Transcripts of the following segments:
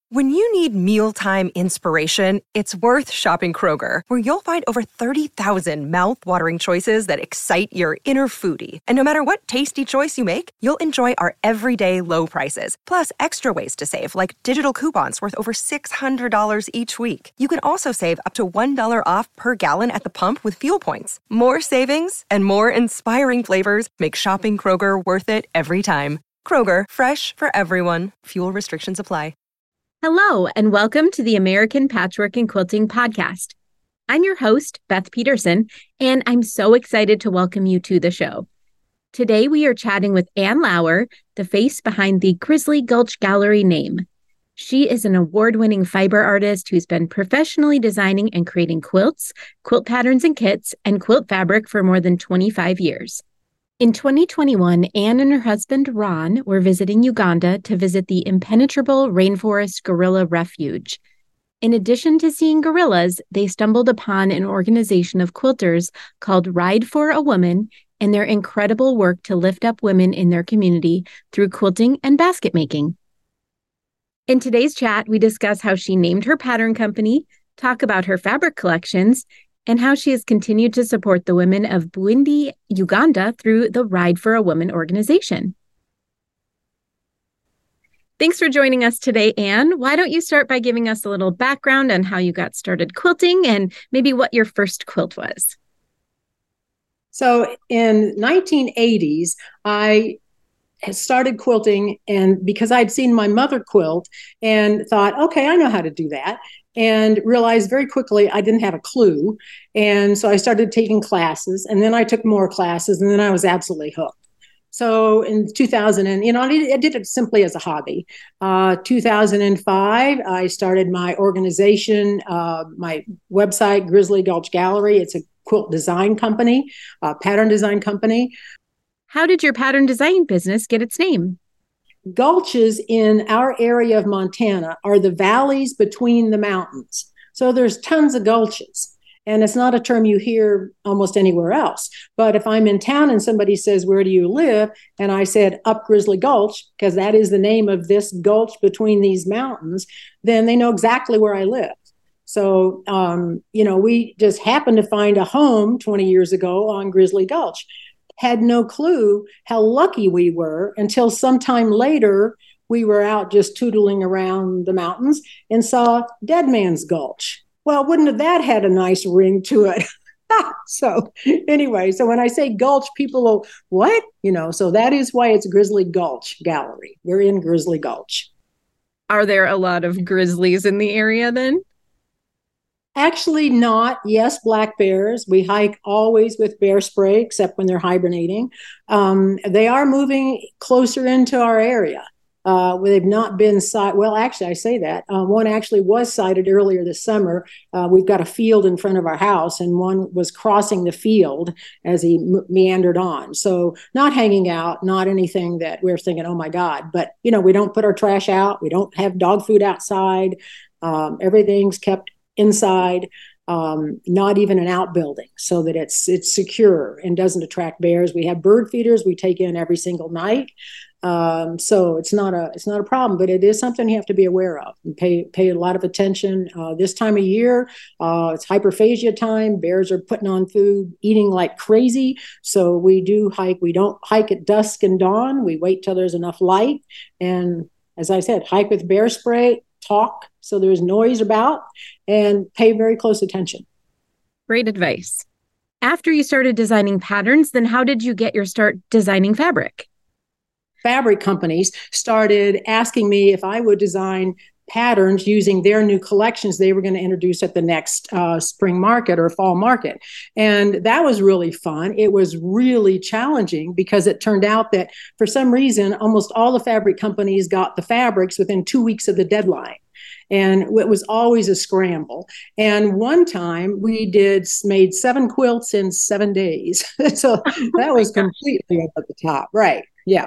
When you need mealtime inspiration, it's worth shopping Kroger, where you'll find over 30,000 mouth-watering choices that excite your inner foodie. And no matter what tasty choice you make, you'll enjoy our everyday low prices, plus extra ways to save, like digital coupons worth over $600 each week. You can also save up to $1 off per gallon at the pump with fuel points. More savings and more inspiring flavors make shopping Kroger worth it every time. Kroger, fresh for everyone. Fuel restrictions apply. Hello, and welcome to the American Patchwork and Quilting Podcast. I'm your host, Beth Peterson, and I'm so excited to welcome you to the show. Today, we are chatting with Ann Lauer, the face behind the Grizzly Gulch Gallery name. She is an award-winning fiber artist who's been professionally designing and creating quilts, quilt patterns and kits, and quilt fabric for more than 25 years. In 2021, Ann and her husband, Ron, were visiting Uganda to visit the impenetrable rainforest gorilla refuge. In addition to seeing gorillas, they stumbled upon an organization of quilters called Ride for a Woman and their incredible work to lift up women in their community through quilting and basket making. In today's chat, we discuss how she named her pattern company, talk about her fabric collections, and how she has continued to support the women of Bwindi, Uganda through the Ride for a Woman organization. Thanks for joining us today, Ann. Why don't you start by giving us a little background on how you got started quilting and maybe what your first quilt was? So in 1980s, I started quilting, and because I'd seen my mother quilt and thought, okay, I know how to do that, and realized very quickly I didn't have a clue. And so I started taking classes, and then I took more classes, and then I was absolutely hooked. So in 2000, I did it simply as a hobby. 2005, I started my organization, my website, Grizzly Gulch Gallery. It's a quilt design company, pattern design company. How did your pattern design business get its name? Gulches in our area of Montana are the valleys between the mountains. So there's tons of gulches. And it's not a term you hear almost anywhere else. But if I'm in town and somebody says, "Where do you live?" and I said, "Up Grizzly Gulch," because that is the name of this gulch between these mountains, then they know exactly where I live. So, we just happened to find a home 20 years ago on Grizzly Gulch. Had no clue how lucky we were until sometime later we were out just tootling around the mountains and saw Dead Man's Gulch. Well, wouldn't have that had a nice ring to it? So anyway, so when I say gulch, people go, what? So that is why it's Grizzly Gulch Gallery. We're in Grizzly Gulch. Are there a lot of grizzlies in the area then? Actually not. Yes, black bears. We hike always with bear spray, except when they're hibernating. They are moving closer into our area. They've not been sighted. Well, actually, I say that. One actually was sighted earlier this summer. We've got a field in front of our house, and one was crossing the field as he meandered on. So not hanging out, not anything that we're thinking, oh, my God. But, we don't put our trash out. We don't have dog food outside. Everything's kept inside, not even an outbuilding, so that it's secure and doesn't attract bears. We have bird feeders we take in every single night, so it's not a problem, but it is something you have to be aware of and pay a lot of attention. This time of year, it's hyperphagia time. Bears are putting on food, eating like crazy. So we do hike. We don't hike at dusk and dawn. We wait till there's enough light, and as I said, hike with bear spray. Talk so there's noise about, and pay very close attention. Great advice. After you started designing patterns, then how did you get your start designing fabric? Fabric companies started asking me if I would design patterns using their new collections they were going to introduce at the next spring market or fall market. And that was really fun. It was really challenging because it turned out that for some reason, almost all the fabric companies got the fabrics within 2 weeks of the deadline. And it was always a scramble. And one time we made 7 quilts in 7 days. So that was completely up at the top. Right. Yeah.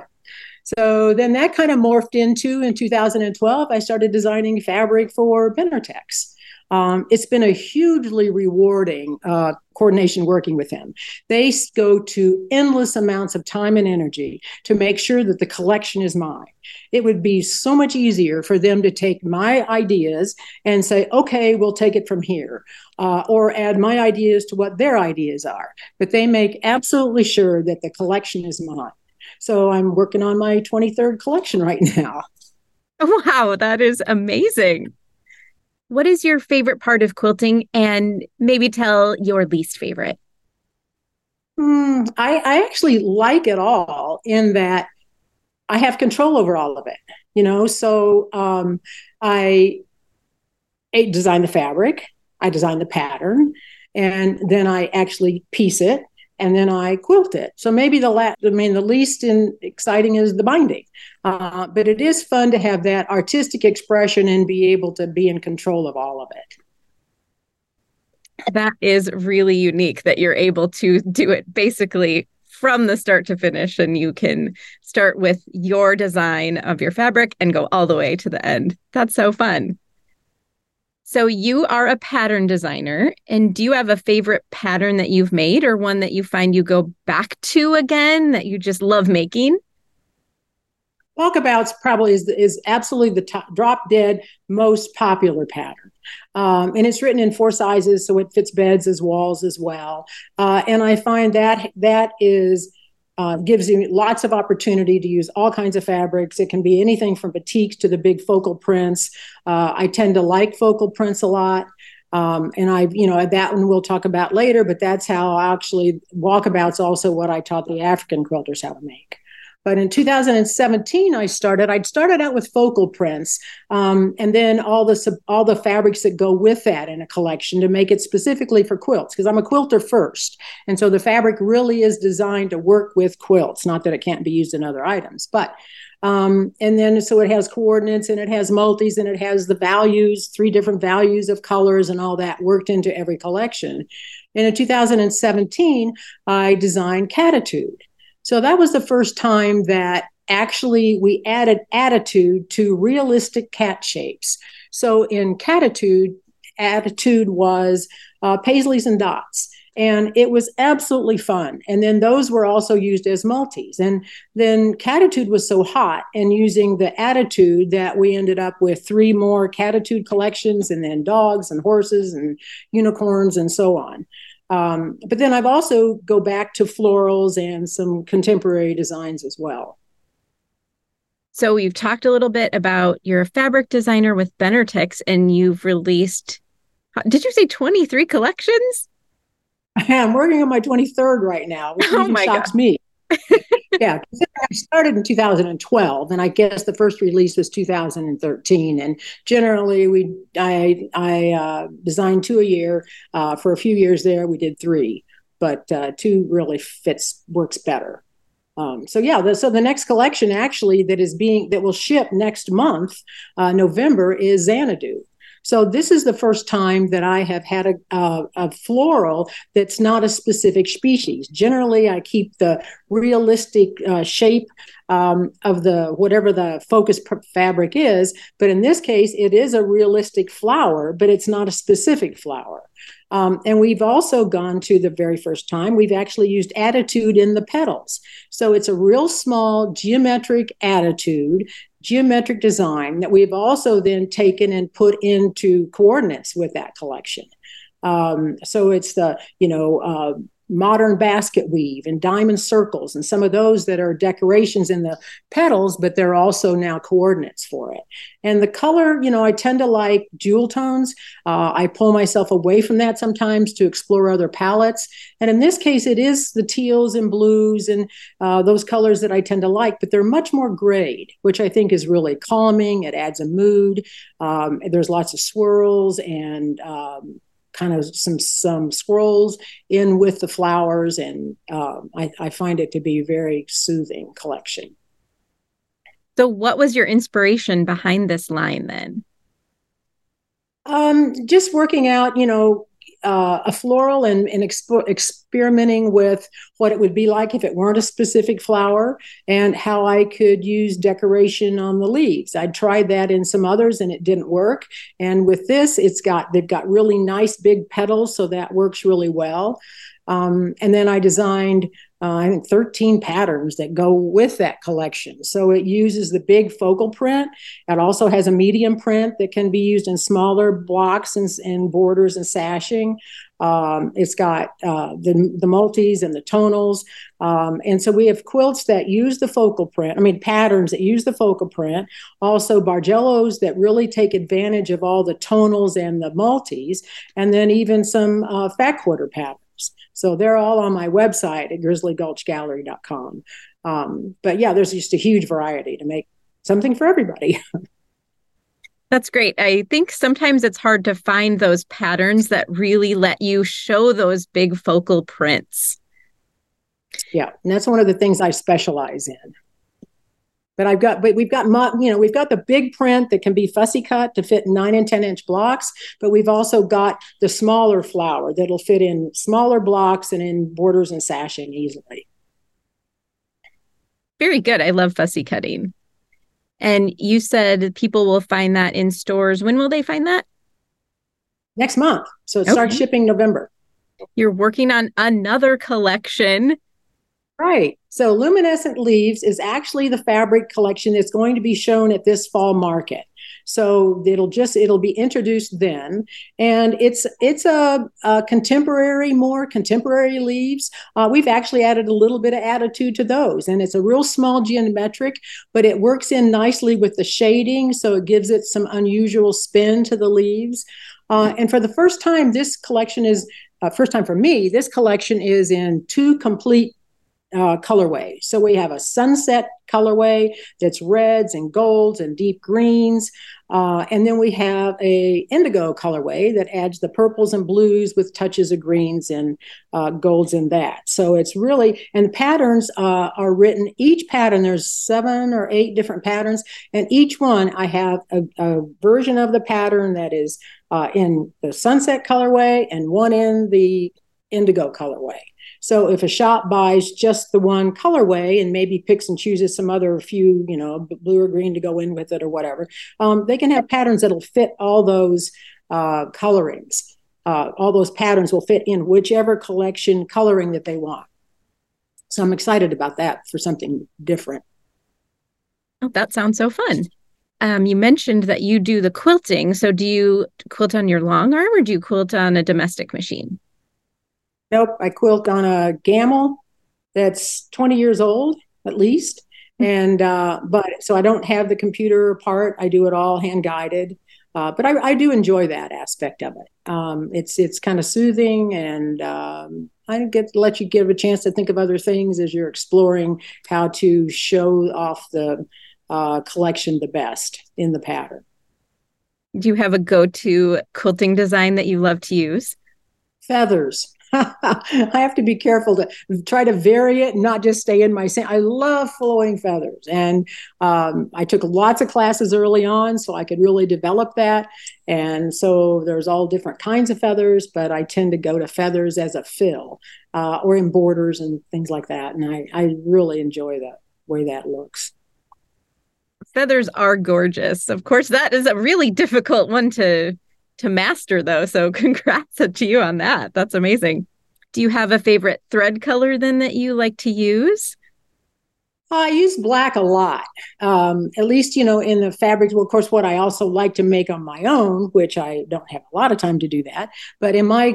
So then that kind of morphed into, in 2012, I started designing fabric for Benartex. It's been a hugely rewarding coordination working with him. They go to endless amounts of time and energy to make sure that the collection is mine. It would be so much easier for them to take my ideas and say, okay, we'll take it from here, or add my ideas to what their ideas are. But they make absolutely sure that the collection is mine. So I'm working on my 23rd collection right now. Wow, that is amazing. What is your favorite part of quilting, and maybe tell your least favorite? I actually like it all in that I have control over all of it, So I design the fabric, I design the pattern, and then I actually piece it, and then I quilt it. So maybe the least exciting is the binding, but it is fun to have that artistic expression and be able to be in control of all of it. That is really unique that you're able to do it basically from the start to finish, and you can start with your design of your fabric and go all the way to the end. That's so fun. So you are a pattern designer, and do you have a favorite pattern that you've made, or one that you find you go back to again that you just love making? Walkabouts probably is absolutely the top, drop dead most popular pattern. And it's written in 4 sizes, so it fits beds as walls as well. And I find that is gives you lots of opportunity to use all kinds of fabrics. It can be anything from batiks to the big focal prints. I tend to like focal prints a lot. And that one we'll talk about later, but that's how actually Walkabout's also what I taught the African quilters how to make. But in 2017, I started out with focal prints, and then all the fabrics that go with that in a collection to make it specifically for quilts, because I'm a quilter first. And so the fabric really is designed to work with quilts, not that it can't be used in other items. But and then so it has coordinates, and it has multis, and it has the values, 3 different values of colors and all that worked into every collection. And in 2017, I designed Cattitude. So that was the first time that actually we added attitude to realistic cat shapes. So in Cattitude, attitude was paisleys and dots. And it was absolutely fun. And then those were also used as multis. And then Cattitude was so hot, and using the attitude that we ended up with 3 more Cattitude collections, and then dogs and horses and unicorns and so on. But then I've also go back to florals and some contemporary designs as well. So you've talked a little bit about you're a fabric designer with Benertex, and you've released, did you say 23 collections? I'm working on my 23rd right now, which even shocks me. Yeah, I started in 2012, and I guess the first release was 2013. And generally, I designed 2 a year. For a few years there, we did 3, but 2 really works better. So the next collection actually that will ship next month, November, is Xanadu. So this is the first time that I have had a floral that's not a specific species. Generally, I keep the realistic shape of whatever the focus fabric is. But in this case, it is a realistic flower, but it's not a specific flower. And we've also gone to the very first time, we've actually used attitude in the petals. So it's a real small geometric attitude, geometric design that we've also then taken and put into coordinates with that collection. So it's the, modern basket weave and diamond circles and some of those that are decorations in the petals, but they're also now coordinates for it. And the color, I tend to like jewel tones. I pull myself away from that sometimes to explore other palettes. And in this case, it is the teals and blues and those colors that I tend to like, but they're much more grayed, which I think is really calming. It adds a mood. There's lots of swirls and kind of some scrolls in with the flowers, and I find it to be a very soothing collection. So what was your inspiration behind this line then? Just working out, a floral and experimenting with what it would be like if it weren't a specific flower and how I could use decoration on the leaves. I tried that in some others and it didn't work. And with this, they've got really nice big petals, so that works really well. And then I designed, I think, 13 patterns that go with that collection. So it uses the big focal print. It also has a medium print that can be used in smaller blocks and borders and sashing. It's got the multis and the tonals. And so we have quilts that use the focal print, patterns that use the focal print, also Bargellos that really take advantage of all the tonals and the multis, and then even some fat quarter patterns. So they're all on my website at grizzlygulchgallery.com. But yeah, there's just a huge variety to make something for everybody. That's great. I think sometimes it's hard to find those patterns that really let you show those big focal prints. Yeah, and that's one of the things I specialize in. But we've got the big print that can be fussy cut to fit in 9 and 10-inch blocks, but we've also got the smaller flower that'll fit in smaller blocks and in borders and sashing easily. Very good. I love fussy cutting. And you said people will find that in stores. When will they find that? Next month. So it starts shipping November. You're working on another collection. Right. So Luminescent Leaves is actually the fabric collection that's going to be shown at this fall market. So it'll be introduced then. And it's a more contemporary leaves. We've actually added a little bit of attitude to those. And it's a real small geometric, but it works in nicely with the shading. So it gives it some unusual spin to the leaves. And for the first time, first time for me, this collection is in 2 complete colorway. So we have a sunset colorway that's reds and golds and deep greens. And then we have a indigo colorway that adds the purples and blues with touches of greens and golds in that. So it's really, and the patterns are written, each pattern, there's 7 or 8 different patterns. And each one I have a version of the pattern that is in the sunset colorway and one in the indigo colorway. So if a shop buys just the one colorway and maybe picks and chooses some other few, blue or green to go in with it or whatever, they can have patterns that'll fit all those colorings. All those patterns will fit in whichever collection coloring that they want. So I'm excited about that for something different. Oh, that sounds so fun. You mentioned that you do the quilting. So do you quilt on your long arm or do you quilt on a domestic machine? Nope, I quilt on a Gammill that's 20 years old at least, and but so I don't have the computer part. I do it all hand guided, but I do enjoy that aspect of it. It's kind of soothing, and I get to let you give a chance to think of other things as you're exploring how to show off the collection the best in the pattern. Do you have a go-to quilting design that you love to use? Feathers. I have to be careful to try to vary it and not just stay in my same. I love flowing feathers. And I took lots of classes early on so I could really develop that. And so there's all different kinds of feathers, but I tend to go to feathers as a fill or in borders and things like that. And I really enjoy the way that looks. Feathers are gorgeous. Of course, that is a really difficult one to master, though. So congrats to you on that. That's amazing. Do you have a favorite thread color then that you like to use? I use black a lot, at least, in the fabrics. Well, of course, what I also like to make on my own, which I don't have a lot of time to do that. But in my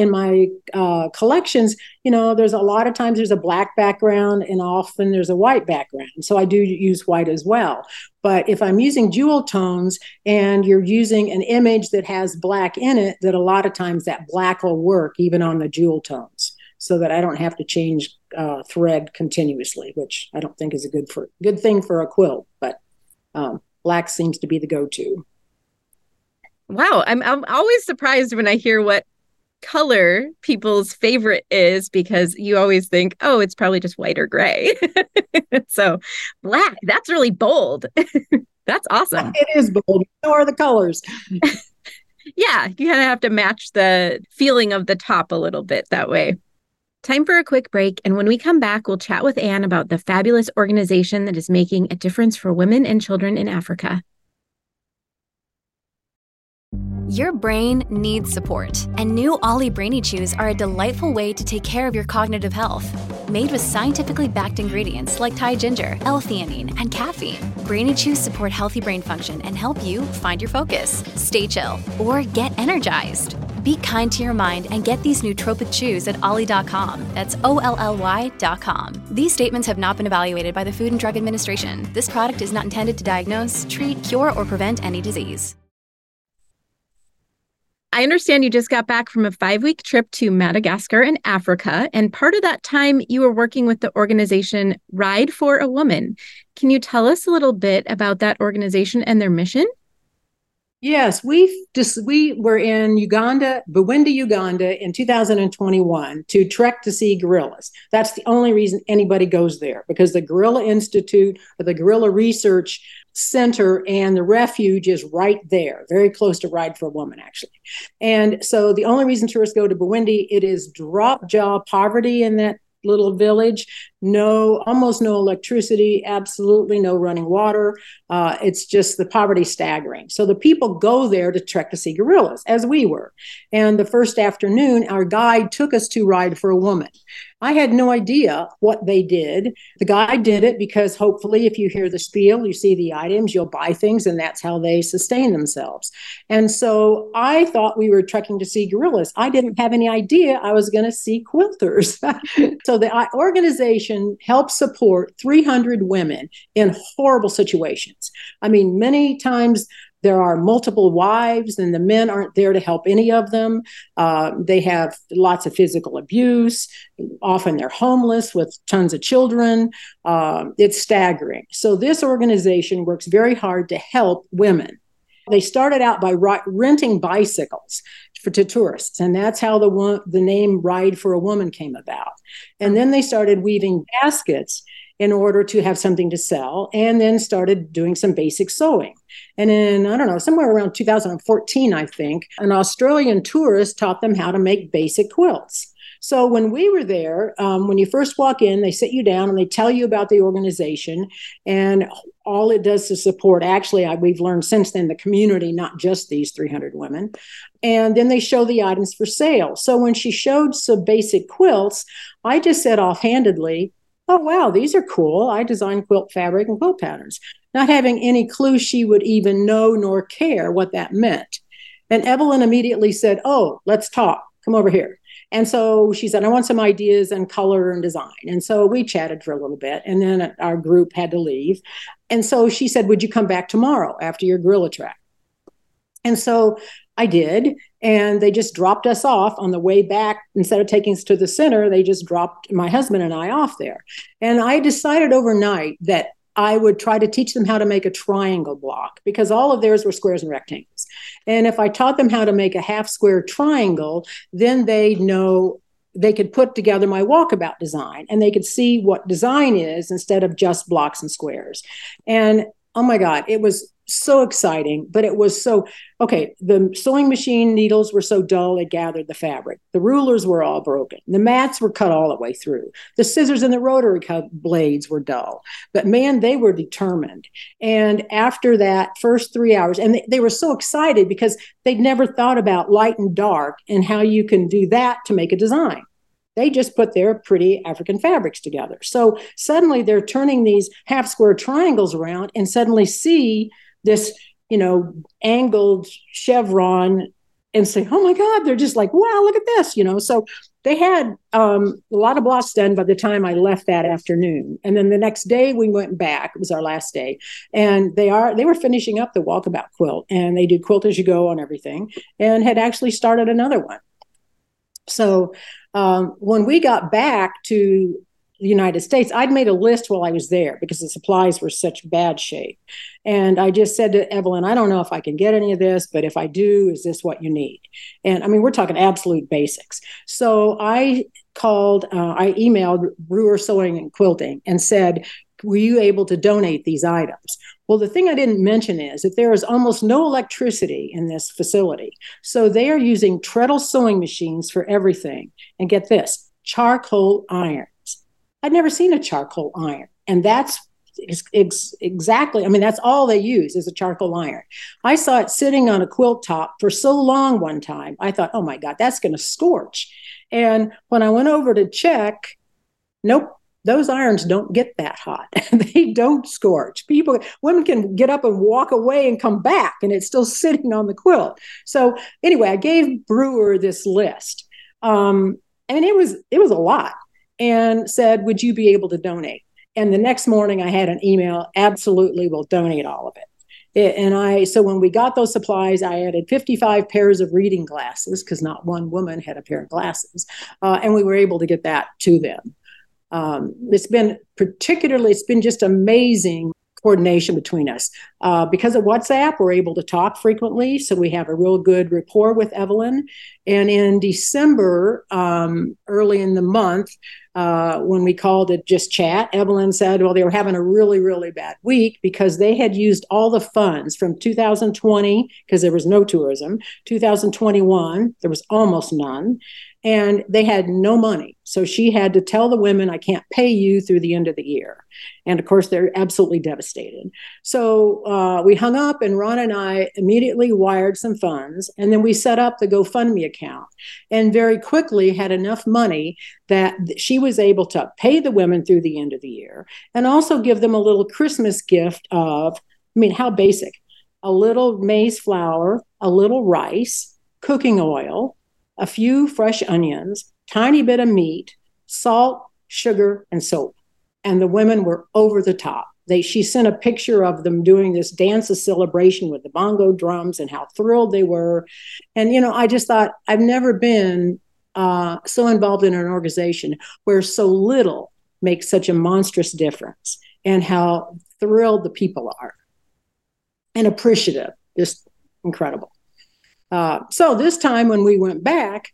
collections, there's a lot of times there's a black background and often there's a white background. So I do use white as well. But if I'm using jewel tones and you're using an image that has black in it, that a lot of times that black will work even on the jewel tones, so that I don't have to change thread continuously, which I don't think is a good thing for a quilt. But black seems to be the go-to. Wow, I'm always surprised when I hear what color people's favorite is, because you always think, oh, it's probably just white or gray. So black, that's really bold. That's awesome. It is bold. So are the colors. Yeah, you kind of have to match the feeling of the top a little bit that way. Time for a quick break. And when we come back, we'll chat with Anne about the fabulous organization that is making a difference for women and children in Africa. Your brain needs support, and new Ollie Brainy Chews are a delightful way to take care of your cognitive health. Made with scientifically backed ingredients like Thai ginger, L-theanine, and caffeine, Brainy Chews support healthy brain function and help you find your focus, stay chill, or get energized. Be kind to your mind and get these nootropic chews at ollie.com. That's OLLY.com. These statements have not been evaluated by the Food and Drug Administration. This product is not intended to diagnose, treat, cure, or prevent any disease. I understand you just got back from a 5-week trip to Madagascar in Africa, and part of that time you were working with the organization Ride for a Woman. Can you tell us a little bit about that organization and their mission? Yes, we were in Uganda, Bwindi, Uganda in 2021 to trek to see gorillas. That's the only reason anybody goes there, because the Gorilla Institute or the Gorilla Research Center and the refuge is right there, very close to Ride for a Woman, actually. And so the only reason tourists go to Bwindi, it is drop jaw poverty in that little village, almost no electricity, absolutely no running water. It's just the poverty staggering. So the people go there to trek to see gorillas, as we were. And the first afternoon, our guide took us to Ride for a Woman. I had no idea what they did. The guide did it because hopefully if you hear the spiel, you see the items, you'll buy things, and that's how they sustain themselves. And so I thought we were trekking to see gorillas. I didn't have any idea I was going to see quilters. So the organization helps support 300 women in horrible situations. I mean, many times there are multiple wives and the men aren't there to help any of them. They have lots of physical abuse. Often they're homeless with tons of children. It's staggering. So this organization works very hard to help women. They started out by renting bicycles to tourists, and that's how the name Ride for a Woman came about. And then they started weaving baskets in order to have something to sell, and then started doing some basic sewing. And in, I don't know, somewhere around 2014, I think, an Australian tourist taught them how to make basic quilts. So when we were there, when you first walk in, they sit you down and they tell you about the organization and all it does to support, actually, we've learned since then, the community, not just these 300 women. And then they show the items for sale. So when she showed some basic quilts, I just said offhandedly, oh, wow, these are cool. I design quilt fabric and quilt patterns, not having any clue she would even know nor care what that meant. And Evelyn immediately said, oh, let's talk. Come over here. And so she said, I want some ideas and color and design. And so we chatted for a little bit, and then our group had to leave. And so she said, would you come back tomorrow after your gorilla track? And so I did, and they just dropped us off on the way back. Instead of taking us to the center, they just dropped my husband and I off there. And I decided overnight that I would try to teach them how to make a triangle block, because all of theirs were squares and rectangles. And if I taught them how to make a half square triangle, then they'd know they could put together my walkabout design and they could see what design is instead of just blocks and squares. And oh my God, it was so exciting, but it was so, okay, the sewing machine needles were so dull, it gathered the fabric. The rulers were all broken. The mats were cut all the way through. The scissors and the rotary cut blades were dull. But man, they were determined. And after that first 3 hours, and they were so excited because they'd never thought about light and dark and how you can do that to make a design. They just put their pretty African fabrics together. So suddenly they're turning these half square triangles around and suddenly see this, angled chevron and say, oh my God, they're just like, wow, look at this, So they had a lot of blocks done by the time I left that afternoon. And then the next day we went back. It was our last day. And they were finishing up the walkabout quilt, and they did quilt as you go on everything, and had actually started another one. So when we got back to the United States, I'd made a list while I was there because the supplies were such bad shape. And I just said to Evelyn, I don't know if I can get any of this, but if I do, is this what you need? And I mean, we're talking absolute basics. So I emailed Brewer Sewing and Quilting and said, were you able to donate these items? Well, the thing I didn't mention is that there is almost no electricity in this facility. So they are using treadle sewing machines for everything. And get this, charcoal irons. I'd never seen a charcoal iron. And that's exactly, I mean, that's all they use is a charcoal iron. I saw it sitting on a quilt top for so long one time. I thought, oh my God, that's going to scorch. And when I went over to check, nope. Those irons don't get that hot. They don't scorch. Women can get up and walk away and come back, and it's still sitting on the quilt. So anyway, I gave Brewer this list. And it was a lot, and said, would you be able to donate? And the next morning I had an email, absolutely, we'll donate all of it. So when we got those supplies, I added 55 pairs of reading glasses, because not one woman had a pair of glasses. And we were able to get that to them. It's been just amazing coordination between us. Because of WhatsApp, we're able to talk frequently. So we have a real good rapport with Evelyn. And in December, early in the month, when we called to just chat, Evelyn said, well, they were having a really, really bad week because they had used all the funds from 2020, because there was no tourism, 2021, there was almost none. And they had no money. So she had to tell the women, I can't pay you through the end of the year. And of course, they're absolutely devastated. So we hung up, and Ron and I immediately wired some funds. And then we set up the GoFundMe account, and very quickly had enough money that she was able to pay the women through the end of the year, and also give them a little Christmas gift of, I mean, how basic, a little maize flour, a little rice, cooking oil, a few fresh onions, tiny bit of meat, salt, sugar, and soap. And the women were over the top. She sent a picture of them doing this dance of celebration with the bongo drums and how thrilled they were. And, I just thought, I've never been so involved in an organization where so little makes such a monstrous difference, and how thrilled the people are and appreciative. Just incredible. So this time when we went back,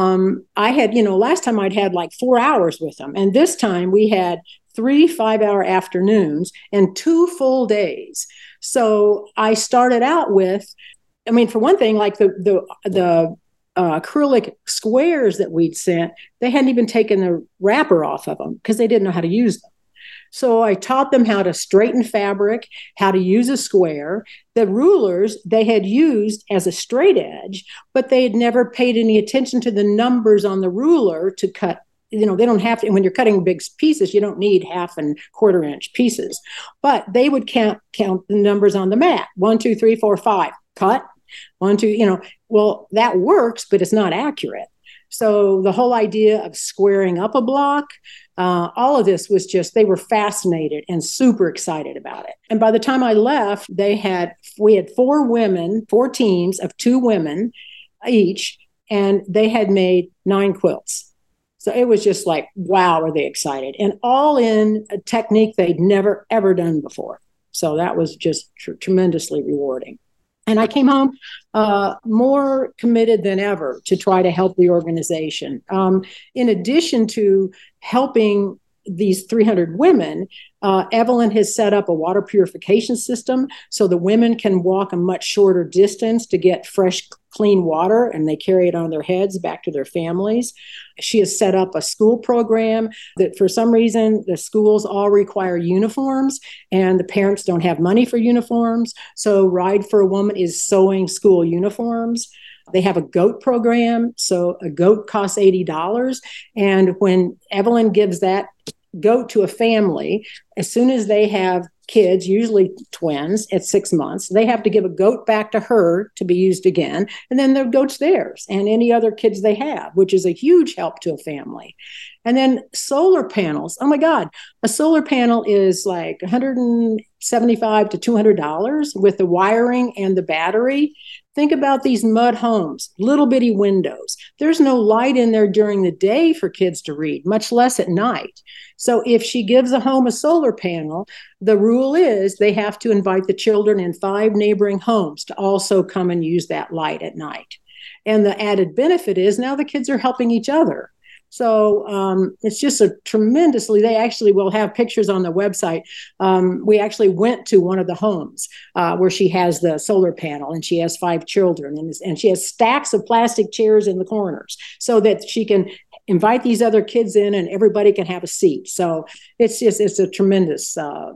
I had, last time I'd had like 4 hours with them. And this time we had 3 5-hour afternoons and 2 full days. So I started out with, I mean, for one thing, like the acrylic squares that we'd sent, they hadn't even taken the wrapper off of them because they didn't know how to use them. So I taught them how to straighten fabric, how to use a square. The rulers they had used as a straight edge, but they had never paid any attention to the numbers on the ruler to cut. They don't have to, when you're cutting big pieces, you don't need 1/2 and 1/4 inch pieces, but they would count the numbers on the mat. 1, 2, 3, 4, 5, cut. 1, 2, well, that works, but it's not accurate. So the whole idea of squaring up a block, all of this was just, they were fascinated and super excited about it. And by the time I left, we had 4 women, 4 teams of 2 women each, and they had made 9 quilts. So it was just like, wow, are they excited? And all in a technique they'd never, ever done before. So that was just tremendously rewarding. And I came home more committed than ever to try to help the organization. In addition to helping these 300 women, Evelyn has set up a water purification system so the women can walk a much shorter distance to get fresh, clean water, and they carry it on their heads back to their families. She has set up a school program that for some reason the schools all require uniforms and the parents don't have money for uniforms. So Ride for a Woman is sewing school uniforms. They have a goat program. So a goat costs $80. And when Evelyn gives that goat to a family, as soon as they have kids, usually twins at 6 months, they have to give a goat back to her to be used again. And then the goat's theirs and any other kids they have, which is a huge help to a family. And then solar panels. Oh my God, a solar panel is like $175 to $200 with the wiring and the battery. Think about these mud homes, little bitty windows. There's no light in there during the day for kids to read, much less at night. So if she gives a home a solar panel, the rule is they have to invite the children in 5 neighboring homes to also come and use that light at night. And the added benefit is now the kids are helping each other. So it's just a tremendously, they actually will have pictures on the website. We actually went to one of the homes where she has the solar panel, and she has 5 children, and she has stacks of plastic chairs in the corners so that she can invite these other kids in and everybody can have a seat. So it's a tremendous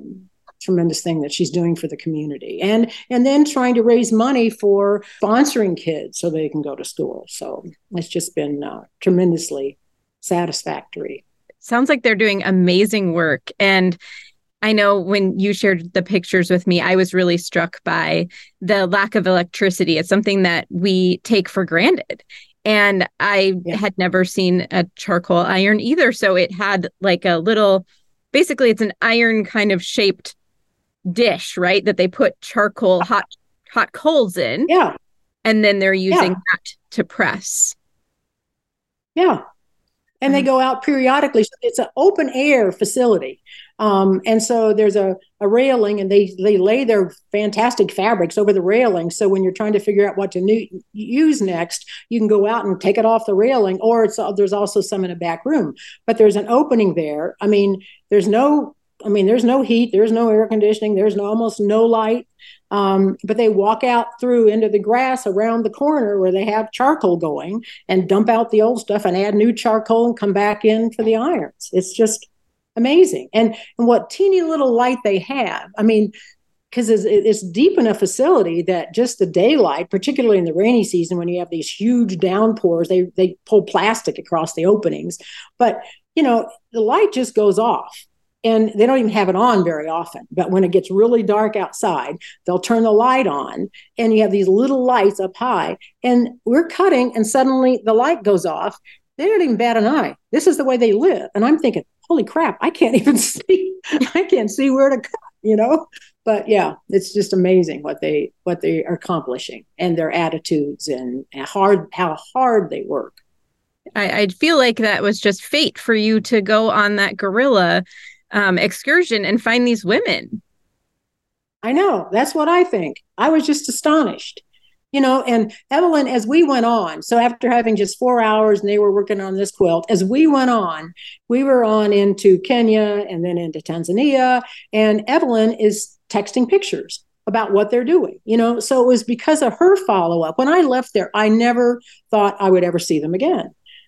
thing that she's doing for the community, and then trying to raise money for sponsoring kids so they can go to school. So it's just been tremendously satisfactory. Sounds like they're doing amazing work. And I know when you shared the pictures with me, I was really struck by the lack of electricity. It's something that we take for granted. And I had never seen a charcoal iron either. So it had like a little, basically it's an iron kind of shaped dish, right? That they put charcoal, hot coals in. Yeah. And then they're using that to press. Yeah. And they go out periodically. So it's an open air facility. And so there's a railing, and they lay their fantastic fabrics over the railing. So when you're trying to figure out what to use next, you can go out and take it off the railing, or there's also some in a back room. But there's an opening there. I mean, there's no heat, there's no air conditioning, there's almost no light. But they walk out through into the grass around the corner where they have charcoal going, and dump out the old stuff and add new charcoal and come back in for the irons. It's just amazing. And what teeny little light they have, I mean, because it's deep in a facility that just the daylight, particularly in the rainy season when you have these huge downpours, they pull plastic across the openings. But, the light just goes off. And they don't even have it on very often. But when it gets really dark outside, they'll turn the light on, and you have these little lights up high. And we're cutting, and suddenly the light goes off. They don't even bat an eye. This is the way they live. And I'm thinking, holy crap, I can't even see. I can't see where to cut, But yeah, it's just amazing what they are accomplishing, and their attitudes, and how hard they work. I feel like that was just fate for you to go on that guerrilla excursion and find these women. I know. That's what I think. I was just astonished, and Evelyn, as we went on, so after having just 4 hours and they were working on this quilt, as we went on, we were on into Kenya and then into Tanzania, and Evelyn is texting pictures about what they're doing, so it was because of her follow-up. When I left there, I never thought I would ever see them again.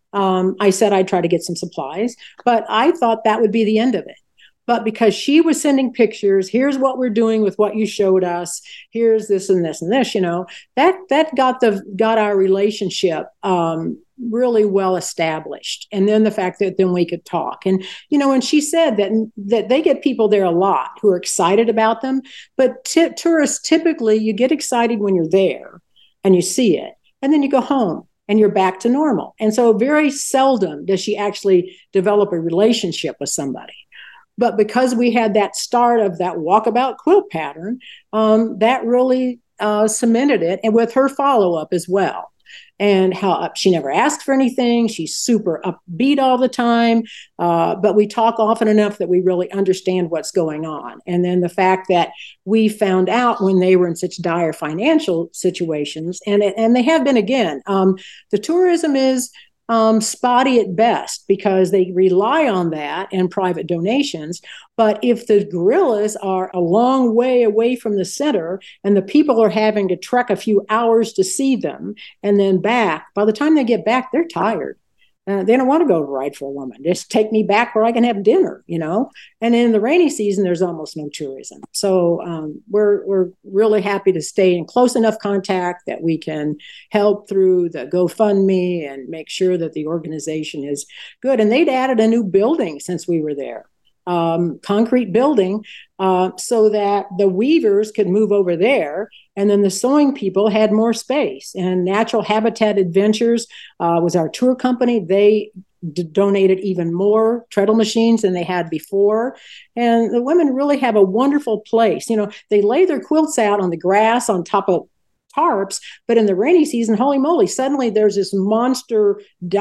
I said I'd try to get some supplies, but I thought that would be the end of it. But because she was sending pictures, here's what we're doing with what you showed us, here's this and this and this, that got our relationship really well established. And then the fact that then we could talk. And, and she said that they get people there a lot who are excited about them. But tourists, typically, you get excited when you're there and you see it, and then you go home and you're back to normal. And so very seldom does she actually develop a relationship with somebody. But because we had that start of that walkabout quilt pattern, that really cemented it, and with her follow-up as well. And how she never asked for anything. She's super upbeat all the time. But we talk often enough that we really understand what's going on. And then the fact that we found out when they were in such dire financial situations, and they have been again, the tourism is spotty at best because they rely on that and private donations. But if the guerrillas are a long way away from the center and the people are having to trek a few hours to see them and then back, by the time they get back, they're tired. They don't want to go ride for a woman. Just take me back where I can have dinner, And in the rainy season, there's almost no tourism. So we're really happy to stay in close enough contact that we can help through the GoFundMe and make sure that the organization is good. And they'd added a new building since we were there. Concrete building so that the weavers could move over there, and then the sewing people had more space. And Natural Habitat Adventures was our tour company. They donated even more treadle machines than they had before. And the women really have a wonderful place. They lay their quilts out on the grass on top of tarps, but in the rainy season, holy moly, suddenly there's this monster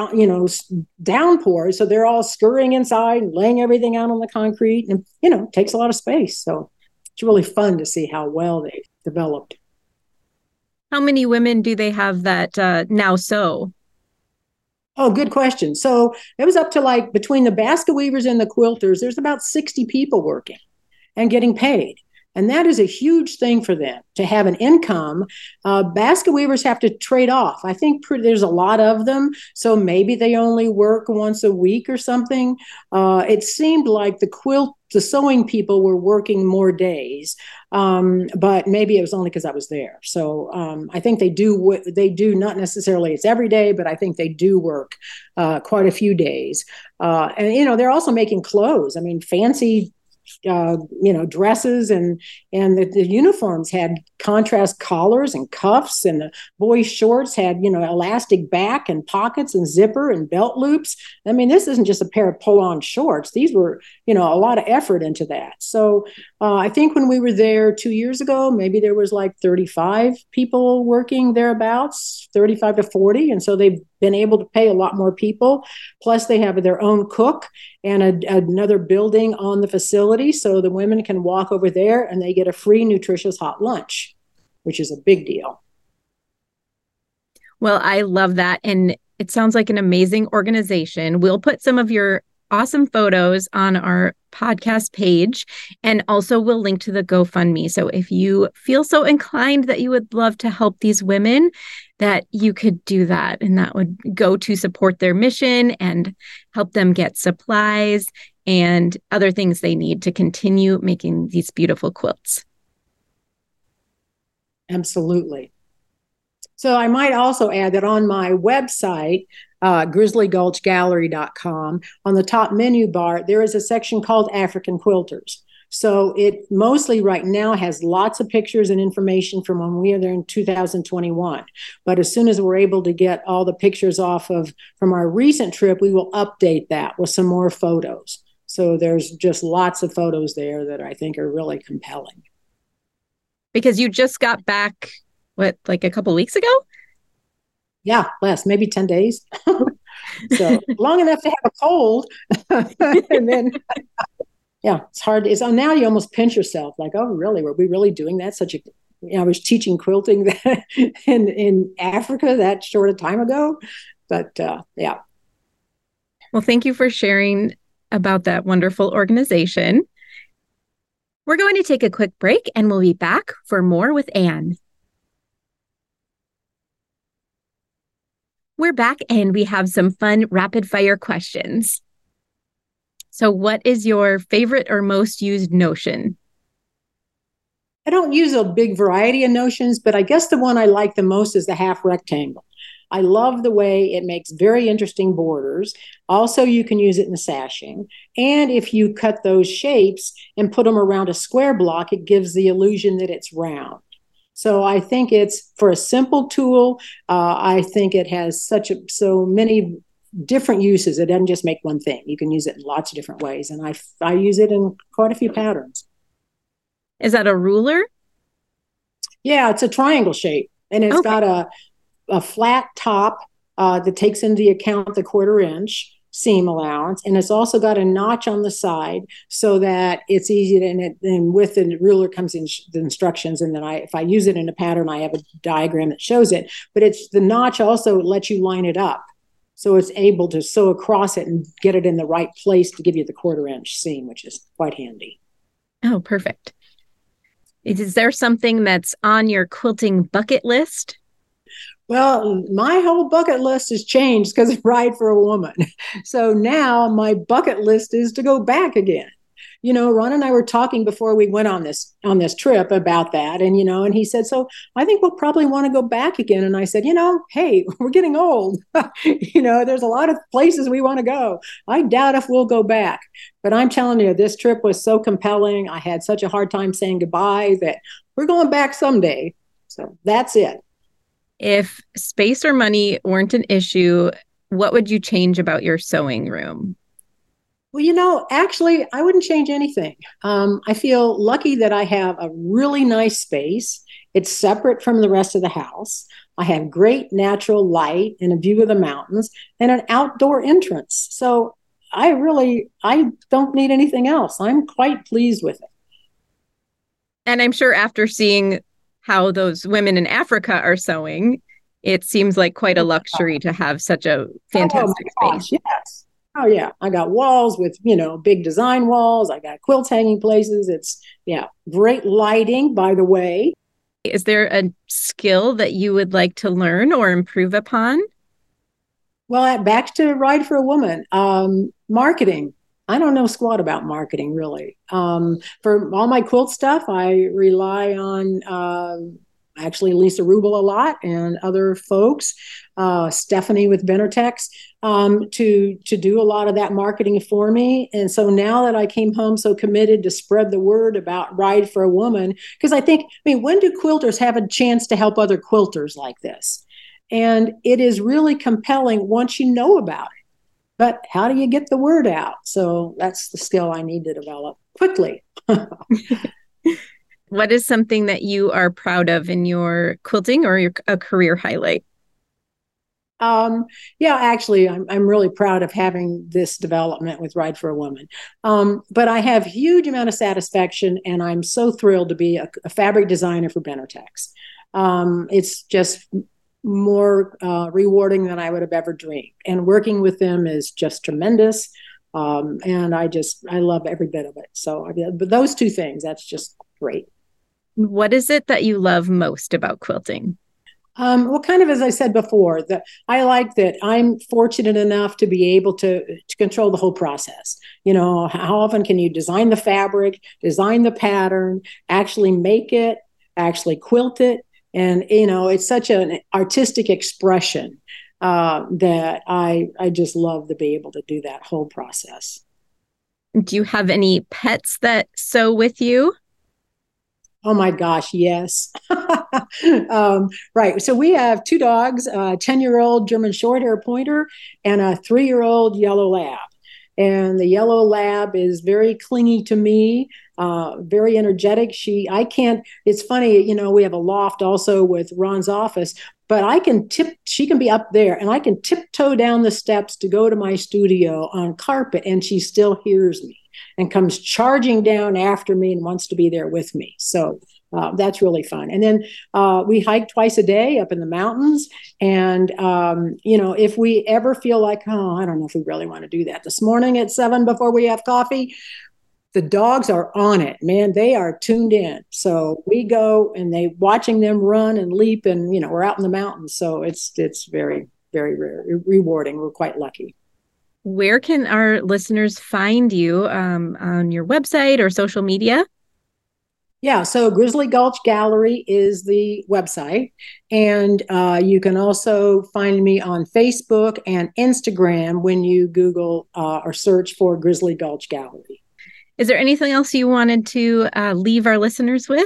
downpour. So they're all scurrying inside and laying everything out on the concrete, and it takes a lot of space. So it's really fun to see how well they've developed. How many women do they have that now sew? Oh, good question. So it was up to like between the basket weavers and the quilters, there's about 60 people working and getting paid. And that is a huge thing for them to have an income. Basket weavers have to trade off. I think there's a lot of them. So maybe they only work once a week or something. It seemed like the sewing people were working more days. But maybe it was only because I was there. So I think they do not necessarily, it's every day, but I think they do work quite a few days. And, they're also making clothes. I mean, fancy dresses and the uniforms had contrast collars and cuffs, and the boys' shorts had elastic back and pockets and zipper and belt loops. I mean, this isn't just a pair of pull-on shorts. These were a lot of effort into that. So I think when we were there 2 years ago, maybe there was like 35 people working thereabouts, 35 to 40, and so they've been able to pay a lot more people. Plus, they have their own cook and another building on the facility, so the women can walk over there and they get a free, nutritious hot lunch, which is a big deal. Well, I love that. And it sounds like an amazing organization. We'll put some of your awesome photos on our podcast page, and also we'll link to the GoFundMe. So if you feel so inclined that you would love to help these women, that you could do that, and that would go to support their mission and help them get supplies and other things they need to continue making these beautiful quilts. Absolutely. So I might also add that on my website, grizzlygulchgallery.com, on the top menu bar, there is a section called African Quilters. So it mostly right now has lots of pictures and information from when we were there in 2021. But as soon as we're able to get all the pictures from our recent trip, we will update that with some more photos. So there's just lots of photos there that I think are really compelling. Because you just got back, like a couple weeks ago? Yeah, less, maybe 10 days. So long enough to have a cold. And then, yeah, it's hard. Now you almost pinch yourself like, oh, really? Were we really doing that? I was teaching quilting in Africa that short a time ago. But yeah. Well, thank you for sharing about that wonderful organization. We're going to take a quick break and we'll be back for more with Anne. We're back and we have some fun rapid fire questions. So what is your favorite or most used notion? I don't use a big variety of notions, but I guess the one I like the most is the half rectangle. I love the way it makes very interesting borders. Also, you can use it in sashing. And if you cut those shapes and put them around a square block, it gives the illusion that it's round. So I think it's, for a simple tool, I think it has so many different uses. It doesn't just make one thing. You can use it in lots of different ways. And I use it in quite a few patterns. Is that a ruler? Yeah, it's a triangle shape. And it's got a flat top that takes into account the 1/4 inch seam allowance. And it's also got a notch on the side so that it's easy to, and with the ruler comes in the instructions. And then if I use it in a pattern, I have a diagram that shows it. But the notch also lets you line it up. So it's able to sew across it and get it in the right place to give you the 1/4 inch seam, which is quite handy. Oh, perfect. Is there something that's on your quilting bucket list? Well, my whole bucket list has changed because I ride for a woman. So now my bucket list is to go back again. Ron and I were talking before we went on this trip about that. And he said, so I think we'll probably want to go back again. And I said, hey, we're getting old. There's a lot of places we want to go. I doubt if we'll go back. But I'm telling you, this trip was so compelling. I had such a hard time saying goodbye that we're going back someday. So that's it. If space or money weren't an issue, what would you change about your sewing room? Well, actually, I wouldn't change anything. I feel lucky that I have a really nice space. It's separate from the rest of the house. I have great natural light and a view of the mountains and an outdoor entrance. So I don't need anything else. I'm quite pleased with it. And I'm sure after seeing how those women in Africa are sewing, It seems like quite a luxury to have such a fantastic space. Yes. Oh yeah. I got walls with, big design walls. I got quilts hanging places. It's great lighting, by the way. Is there a skill that you would like to learn or improve upon? Well, back to Ride for a Woman, marketing. I don't know squat about marketing, really. For all my quilt stuff, I rely on actually Lisa Rubel a lot and other folks, Stephanie with Benartex, to do a lot of that marketing for me. And so now that I came home so committed to spread the word about Ride for a Woman, because when do quilters have a chance to help other quilters like this? And it is really compelling once you know about it. But how do you get the word out? So that's the skill I need to develop quickly. What is something that you are proud of in your quilting or a career highlight? Actually, I'm really proud of having this development with Ride for a Woman. But I have huge amount of satisfaction, and I'm so thrilled to be a fabric designer for Benartex. It's just more rewarding than I would have ever dreamed. And working with them is just tremendous. And I love every bit of it. So but those two things, that's just great. What is it that you love most about quilting? Well, kind of as I said before, that I like that I'm fortunate enough to be able to control the whole process. How often can you design the fabric, design the pattern, actually make it, actually quilt it? And, it's such an artistic expression that I just love to be able to do that whole process. Do you have any pets that sew with you? Oh my gosh, yes. Right. So we have two dogs, a 10-year-old German Shorthair Pointer and a 3-year-old Yellow Lab. And the Yellow Lab is very clingy to me, very energetic. It's funny, we have a loft also with Ron's office, but she can be up there and I can tiptoe down the steps to go to my studio on carpet and she still hears me and comes charging down after me and wants to be there with me. So that's really fun. And then we hike twice a day up in the mountains. And, if we ever feel like, I don't know if we really want to do that this morning at 7 before we have coffee, the dogs are on it, man. They are tuned in. So we go and watching them run and leap and, we're out in the mountains. So it's very, very rewarding. We're quite lucky. Where can our listeners find you on your website or social media? Yeah, so Grizzly Gulch Gallery is the website. And you can also find me on Facebook and Instagram when you Google or search for Grizzly Gulch Gallery. Is there anything else you wanted to leave our listeners with?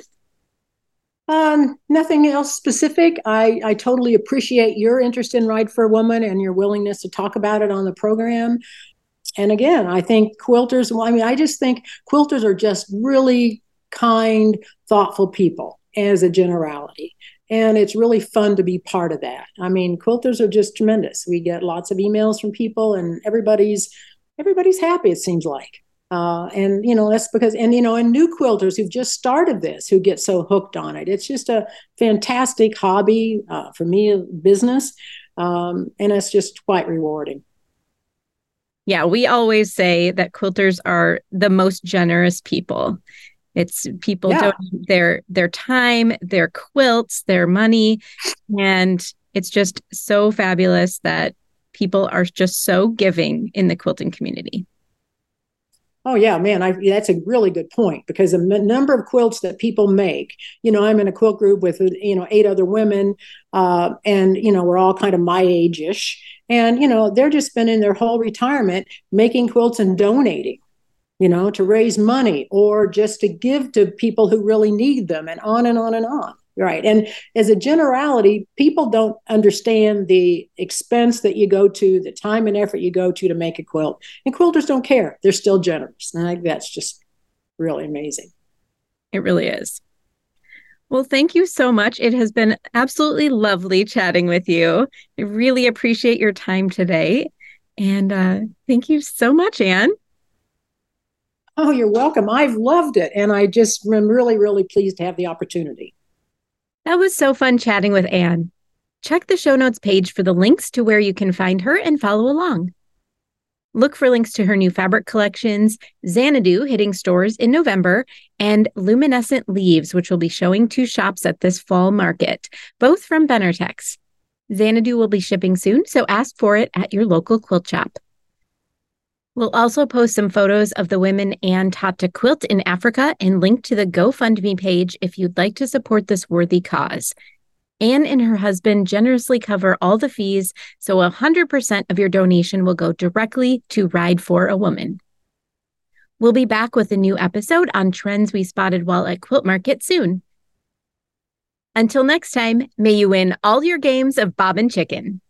Nothing else specific. I totally appreciate your interest in Ride for a Woman and your willingness to talk about it on the program. And again, I think quilters, I just think quilters are just really kind, thoughtful people as a generality. And it's really fun to be part of that. Quilters are just tremendous. We get lots of emails from people and everybody's happy, it seems like. That's because, and new quilters who've just started this, who get so hooked on it. It's just a fantastic hobby, for me, a business. And it's just quite rewarding. Yeah, we always say that quilters are the most generous people. It's people donate their time, their quilts, their money. And it's just so fabulous that people are just so giving in the quilting community. Oh, yeah, man, that's a really good point because the number of quilts that people make, I'm in a quilt group with, 8 other women and, we're all kind of my age-ish. And, they're just spending their whole retirement making quilts and donating, to raise money or just to give to people who really need them and on and on and on. Right. And as a generality, people don't understand the expense that you go to, the time and effort you go to make a quilt. And quilters don't care. They're still generous. And I think that's just really amazing. It really is. Well, thank you so much. It has been absolutely lovely chatting with you. I really appreciate your time today. And thank you so much, Anne. Oh, you're welcome. I've loved it. And I just am really, really pleased to have the opportunity. That was so fun chatting with Anne. Check the show notes page for the links to where you can find her and follow along. Look for links to her new fabric collections, Xanadu hitting stores in November, and Luminescent Leaves, which will be showing to shops at this fall market, both from Benartex. Xanadu will be shipping soon, so ask for it at your local quilt shop. We'll also post some photos of the women Anne taught to quilt in Africa and link to the GoFundMe page if you'd like to support this worthy cause. Anne and her husband generously cover all the fees, so 100% of your donation will go directly to Ride for a Woman. We'll be back with a new episode on trends we spotted while at Quilt Market soon. Until next time, may you win all your games of Bobbin Chicken.